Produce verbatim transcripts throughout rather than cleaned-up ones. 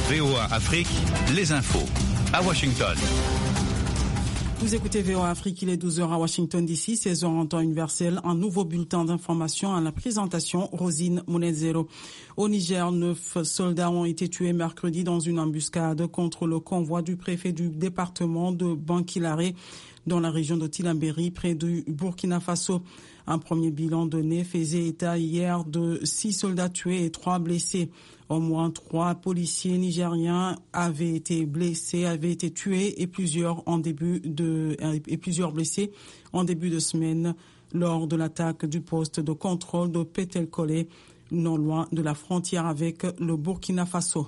V O A Afrique, les infos. À Washington. Vous écoutez V O A Afrique, il est douze heures à Washington D C, seize heures en temps universel. Un nouveau bulletin d'information à la présentation, Rosine Monezero. Au Niger, neuf soldats ont été tués mercredi dans une embuscade contre le convoi du préfet du département de Bankilare dans la région de Tilaberi, près du Burkina Faso. Un premier bilan donné faisait état hier de six soldats tués et trois blessés. Au moins trois policiers nigériens avaient été blessés, avaient été tués et plusieurs en début de et plusieurs blessés en début de semaine lors de l'attaque du poste de contrôle de Petelkole, non loin de la frontière avec le Burkina Faso.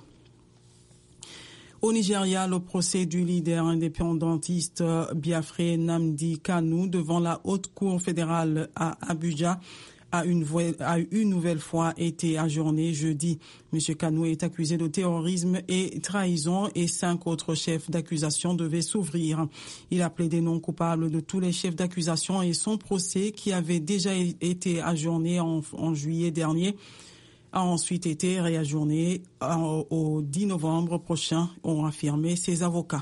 Au Nigeria, le procès du leader indépendantiste Biafré Nnamdi Kanu devant la haute cour fédérale à Abuja a une, a une nouvelle fois été ajourné jeudi. M. Kanu est accusé de terrorisme et trahison et cinq autres chefs d'accusation devaient s'ouvrir. Il a plaidé non coupable de tous les chefs d'accusation et son procès, qui avait déjà été ajourné en, en juillet dernier, a ensuite été réajourné au dix novembre prochain, ont affirmé ses avocats.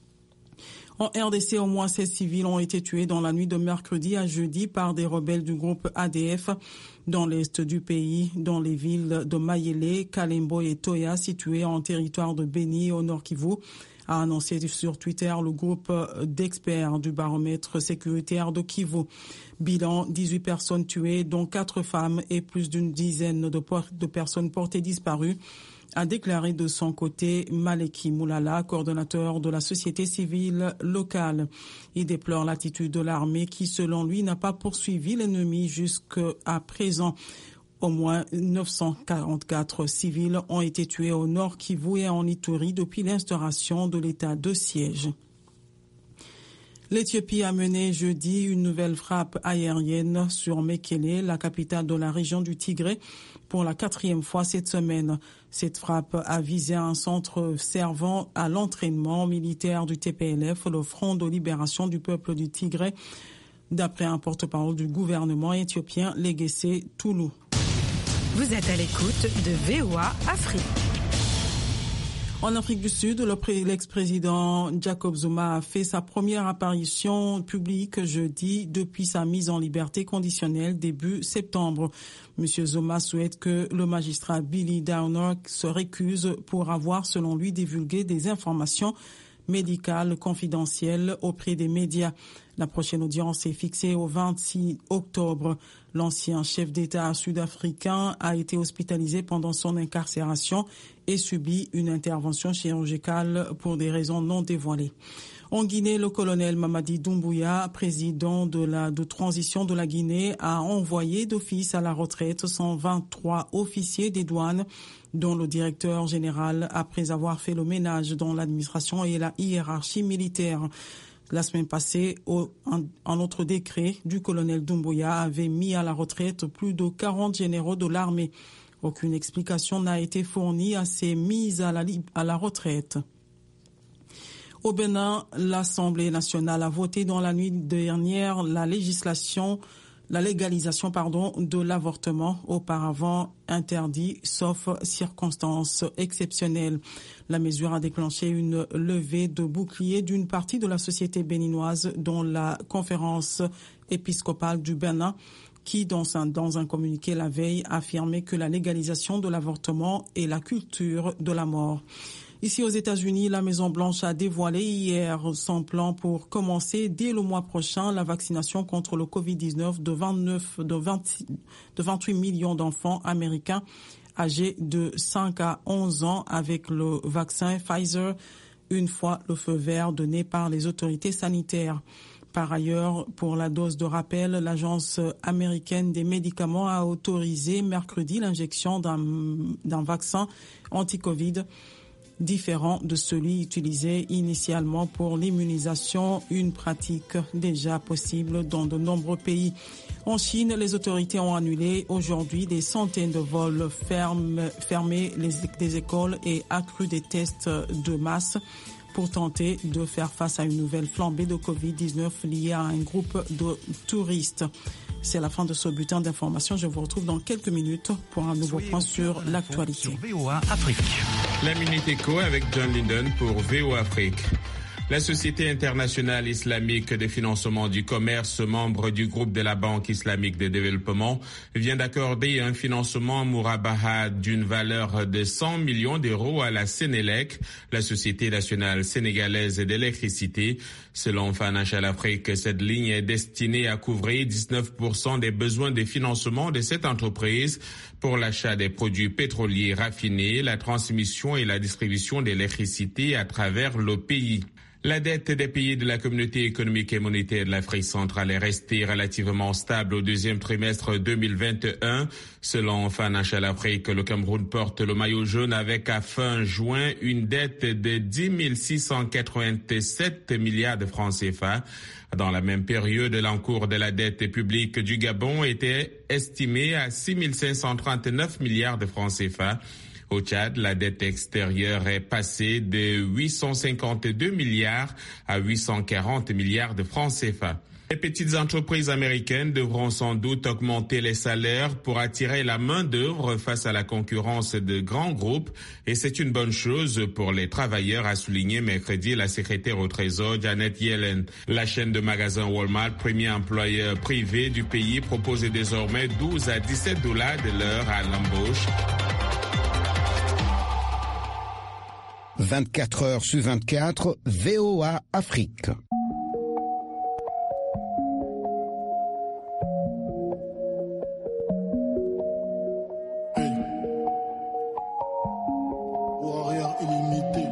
En R D C, au moins seize civils ont été tués dans la nuit de mercredi à jeudi par des rebelles du groupe A D F dans l'est du pays, dans les villes de Mayele, Kalembo et Toya, situées en territoire de Beni au Nord Kivu, a annoncé sur Twitter le groupe d'experts du baromètre sécuritaire de Kivu. Bilan, dix-huit personnes tuées, dont quatre femmes et plus d'une dizaine de, de personnes portées disparues, a déclaré de son côté Maleki Moulala, coordonnateur de la société civile locale. Il déplore l'attitude de l'armée qui, selon lui, n'a pas poursuivi l'ennemi jusqu'à présent. Au moins neuf cent quarante-quatre civils ont été tués au Nord Kivu et en Ituri depuis l'instauration de l'état de siège. L'Éthiopie a mené jeudi une nouvelle frappe aérienne sur Mekele, la capitale de la région du Tigré, pour la quatrième fois cette semaine. Cette frappe a visé un centre servant à l'entraînement militaire du T P L F, le Front de libération du peuple du Tigré, d'après un porte-parole du gouvernement éthiopien, Legesse Tulu. Vous êtes à l'écoute de V O A Afrique. En Afrique du Sud, l'ex-président Jacob Zuma a fait sa première apparition publique jeudi depuis sa mise en liberté conditionnelle début septembre. Monsieur Zuma souhaite que le magistrat Billy Downer se récuse pour avoir, selon lui, divulgué des informations médicales confidentielles auprès des médias. La prochaine audience est fixée au vingt-six octobre. L'ancien chef d'État sud-africain a été hospitalisé pendant son incarcération et subit une intervention chirurgicale pour des raisons non dévoilées. En Guinée, le colonel Mamadi Doumbouya, président de la de transition de la Guinée, a envoyé d'office à la retraite cent vingt-trois officiers des douanes, dont le directeur général, après avoir fait le ménage dans l'administration et la hiérarchie militaire. La semaine passée, un, un autre décret du colonel Doumbouya avait mis à la retraite plus de quarante généraux de l'armée. Aucune explication n'a été fournie à ces mises à la, à la retraite. Au Bénin, l'Assemblée nationale a voté dans la nuit dernière la législation, la légalisation, pardon, de l'avortement, auparavant interdit sauf circonstances exceptionnelles. La mesure a déclenché une levée de bouclier d'une partie de la société béninoise, dont la conférence épiscopale du Bénin, qui, dans un, dans un communiqué la veille, a affirmé que la légalisation de l'avortement est la culture de la mort. Ici aux États-Unis, la Maison-Blanche a dévoilé hier son plan pour commencer dès le mois prochain la vaccination contre le covid dix-neuf de vingt-neuf, de vingt, de vingt-huit millions d'enfants américains âgés de cinq à onze ans avec le vaccin Pfizer, une fois le feu vert donné par les autorités sanitaires. Par ailleurs, pour la dose de rappel, l'Agence américaine des médicaments a autorisé mercredi l'injection d'un, d'un vaccin anti-Covid différent de celui utilisé initialement pour l'immunisation, une pratique déjà possible dans de nombreux pays. En Chine, les autorités ont annulé aujourd'hui des centaines de vols, ferme, fermé les, des écoles et accru des tests de masse pour tenter de faire face à une nouvelle flambée de covid dix-neuf liée à un groupe de touristes. C'est la fin de ce bulletin d'information. Je vous retrouve dans quelques minutes pour un nouveau point sur l'actualité. Sur V O A Afrique. La Minute Éco avec John Linden pour V O A Afrique. La Société internationale islamique de financement du commerce, membre du groupe de la Banque islamique de développement, vient d'accorder un financement Mourabaha d'une valeur de cent millions d'euros à la Sénélec, la Société nationale sénégalaise d'électricité. Selon Financial Afrique, cette ligne est destinée à couvrir dix-neuf pour cent des besoins de financement de cette entreprise pour l'achat des produits pétroliers raffinés, la transmission et la distribution d'électricité à travers le pays. La dette des pays de la communauté économique et monétaire de l'Afrique centrale est restée relativement stable au deuxième trimestre deux mille vingt et un. Selon Financial Afrique, le Cameroun porte le maillot jaune avec à fin juin une dette de dix mille six cent quatre-vingt-sept milliards de francs C F A. Dans la même période, l'encours de la dette publique du Gabon était estimé à six mille cinq cent trente-neuf milliards de francs C F A. Au Tchad, la dette extérieure est passée de huit cent cinquante-deux milliards à huit cent quarante milliards de francs C F A. Les petites entreprises américaines devront sans doute augmenter les salaires pour attirer la main-d'œuvre face à la concurrence de grands groupes et c'est une bonne chose pour les travailleurs, a souligné mercredi la secrétaire au Trésor Janet Yellen. La chaîne de magasins Walmart, premier employeur privé du pays, propose désormais douze à dix-sept dollars de l'heure à l'embauche. vingt-quatre heures sur vingt-quatre, V O A Afrique. Hey. Warrior illimité.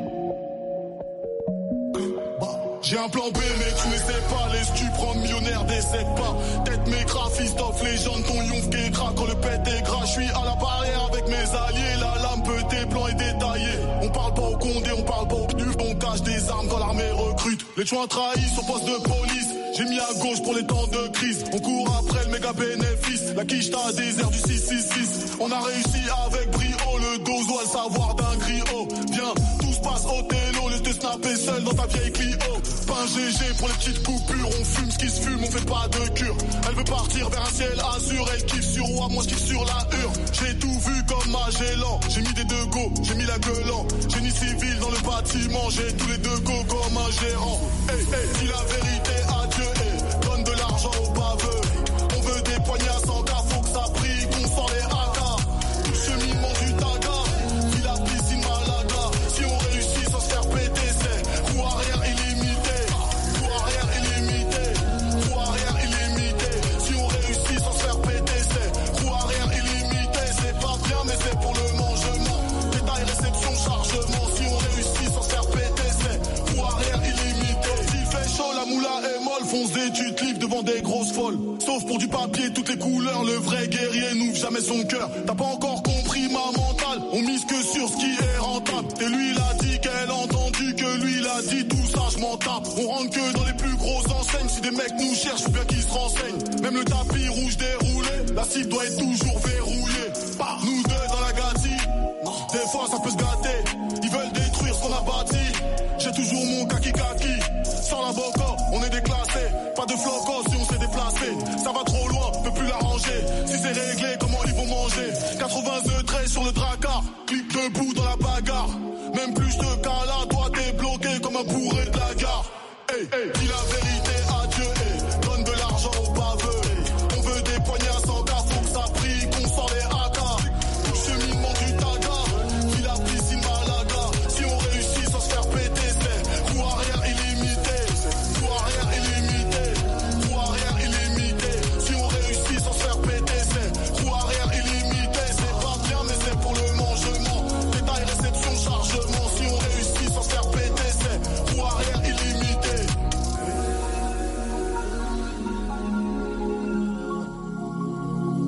Bah. J'ai un plan B, mais tu n'essaies pas. Laisse-tu prendre millionnaire, décède pas. Tête mes graphistes, off légende, ton yonf qui craque. Quand le pète est gras, je suis à la barrière avec mes alliés. La lame peut plans et détaillé. On parle pas au Condé, on parle pas au P N U. On cache des armes quand l'armée recrute. Les chouins trahissent au poste de police. J'ai mis à gauche pour les temps de crise. On court après le méga bénéfice. La quiche t'a désert du six six six. On a réussi avec brio. Le dos doit le savoir d'un griot. Viens, tout se passe au télo. Laisse te snapper seul dans ta vieille Clio. Pas un G G pour les petites coupures. On fume ce qui se fume, on fait pas de cure. Elle veut partir vers un ciel azur. Elle kiffe sur roi, moi je kiffe sur la hure. J'ai tout vu comme Magellan. J'ai mis des deux go, j'ai mis la gueule en. Génie civil dans le bâtiment. J'ai tous les deux go comme un gérant. Hey, hey, dis la vérité à Dieu. Hey, donne de l'argent aux baveux. On veut des poignées à cent K. Faut que ça brille, qu'on sort les A K. Tout cheminement du taga. Puis la piscine Malaga. Si on réussit sans se faire péter, c'est roue arrière illimité. Roue arrière illimité. Roue arrière illimité. Si on réussit sans se faire péter, c'est roue arrière illimité. C'est pas bien, mais c'est pour le mangement. Détail, réception, chargement. Si on réussit sans se faire péter, c'est roue arrière illimité. S'il fait chaud, la moula est molle. Fonce des tu te livres devant des grosses folles. Sauf pour du papier, toutes les couleurs. Le vrai guerrier n'ouvre jamais son cœur. T'as pas encore compris ma mentale. On mise que sur ce qui est rentable. Et lui, il a dit qu'elle a entendu que lui, il a dit tout ça, je m'en tape. On rentre que dans les plus grosses enseignes. Si des mecs nous cherchent, faut bien qu'ils se renseignent. Même le tapis rouge déroulé, la cible doit être toujours verrouillée. Bah, nous deux dans la gâtille. Des fois, ça peut se gâter. Ils veulent détruire ce qu'on a bâti. J'ai toujours mon kaki kaki. Sans la boca, on est déclassé. Pas de floco si on s'est déplacé. Ça va trop loin, peut plus l'arranger. Si c'est réglé, comment ils vont manger? quatre-vingts treize sur le dracard. Clip debout dans la bagarre. Même plus de cas là, toi t'es bloqué comme un bourré de la gare. Hey, hey, dis la vérité à Dieu. Hey, donne de l'argent aux baveux. Hey, on veut des poignées à cent K. Faut que ça brille, qu'on sort les A K. Tout cheminement du taga. Puis la piscine Malaga. Si on réussit sans se faire péter, c'est roue arrière illimité. Roue arrière illimité. Roue arrière illimité. Si on réussit sans se faire péter, c'est roue arrière illimité. C'est pas bien, mais c'est pour le mangement. Détail, réception, chargement. Si on réussit sans se faire péter, c'est roue arrière illimité.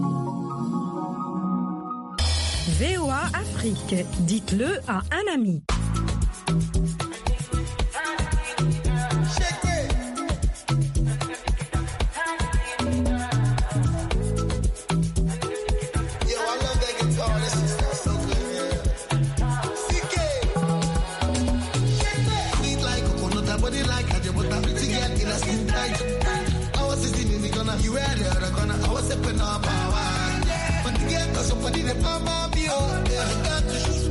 V O A Afrique, dites-le à un ami.